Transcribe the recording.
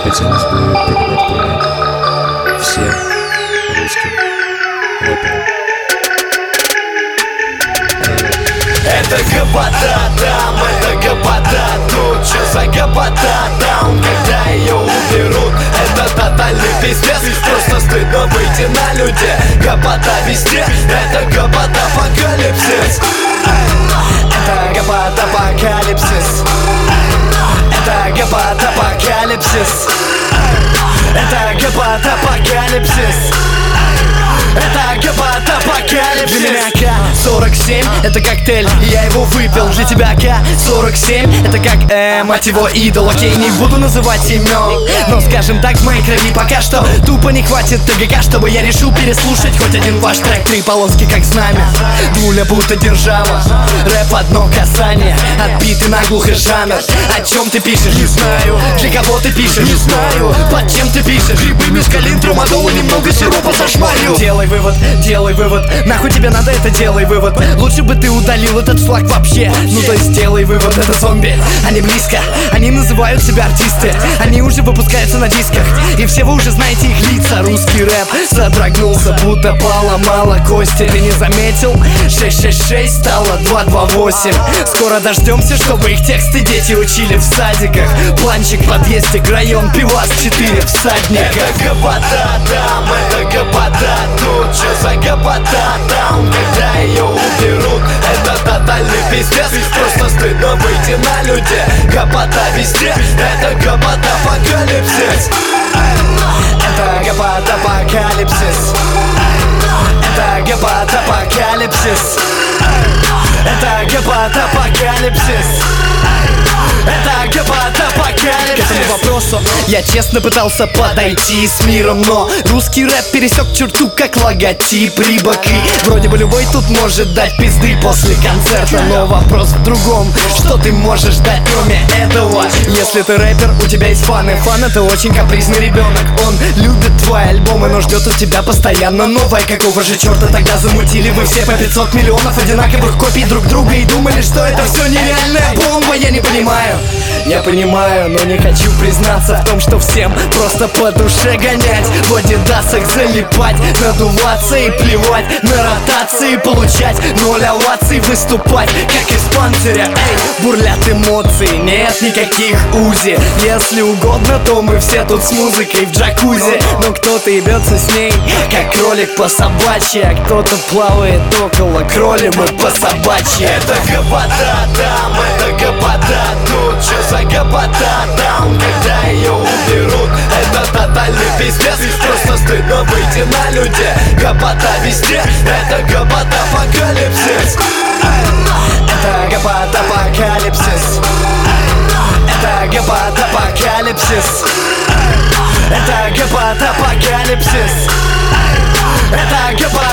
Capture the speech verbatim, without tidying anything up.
хотелось бы передать привет всем русским рэперам. Это гопота там, это гопота тут. Чё за гопота там, когда ее уберут? Это тотальный пиздец, просто стыдно выйти на людей. Гопота везде, это гопота апокалипсис. Это гопота апокалипсис. Это гопота апокалипсис. Это гопота апокалипсис. Это гопота апокалипсис. Для меня К сорок семь это коктейль, и я его выпил. Для тебя К сорок семь это как, э, мать его, идол. Окей, не буду называть имен, но скажем так, в моей крови пока что тупо не хватит ТГК, чтобы я решил переслушать хоть один ваш трек. Три полоски как знамя, дуля будто держава. Рэп одно касание, отбитый наглухо жанр. О чем ты пишешь? Не знаю. Для кого ты пишешь? Не знаю. Под чем ты пишешь? Грибы, мескалин, трамадол и немного сиропа зашмарил. Делай вывод, делай вывод. Нахуй тебе надо это, делай вывод. Лучше бы ты удалил этот флаг вообще. Ну то есть делай вывод, это зомби. Они близко, они называют себя артисты. Они уже выпускаются на дисках, и все вы уже знаете их лица. Русский рэп содрогнулся, будто поломала кости. Ты не заметил? шесть шесть шесть стало два два восемь. Скоро дождемся, чтобы их тексты дети учили в садиках. Планчик в подъезде, район, пивас, четыре всадника. Это гопота там, это гопота тут. Чё за гопота там, когда ее уберут? Это тотальный пиздец, просто стыдно выйти на людей. Гопота везде, это гопота апокалипсис. Это гопота апокалипсис. Это гопота апокалипсис. Это гопота апокалипсис. Это гопота апокалипсис. К этому вопросу я честно пытался подойти с миром, но русский рэп пересек черту как логотип Рибок. И вроде бы любой тут может дать пизды после концерта, но вопрос в другом: что ты можешь дать кроме этого? Если ты рэпер, у тебя есть фаны. Фан — это очень капризный ребенок. Он любит твои альбомы, но ждет от тебя постоянно новое. Какого же черта тогда замутили вы все по пятьсот миллионов одинаковых копий друг друга и думали, что это все нереальная бомба? Я не понимаю. Я понимаю, но не хочу признаться в том, что всем просто по душе гонять, в адидасах залипать, надуваться и плевать на ротации, получать ноль оваций, выступать как из панциря. Эй, бурлят эмоции, нет никаких узи. Если угодно, то мы все тут с музыкой в джакузи. Но кто-то ебется с ней, как кролик по собачьи, а кто-то плавает около кроли, мы по собачьи. Это гопота там, это гопота тут. Чё за гопота там, когда ее уберут? Это тотальный пиздец, просто стыдно выйти на людей. Гопота везде, это гопота апокалипсис. Это гопота апокалипсис. Это гопота апокалипсис. Это гопота апокалипсис. Это гопота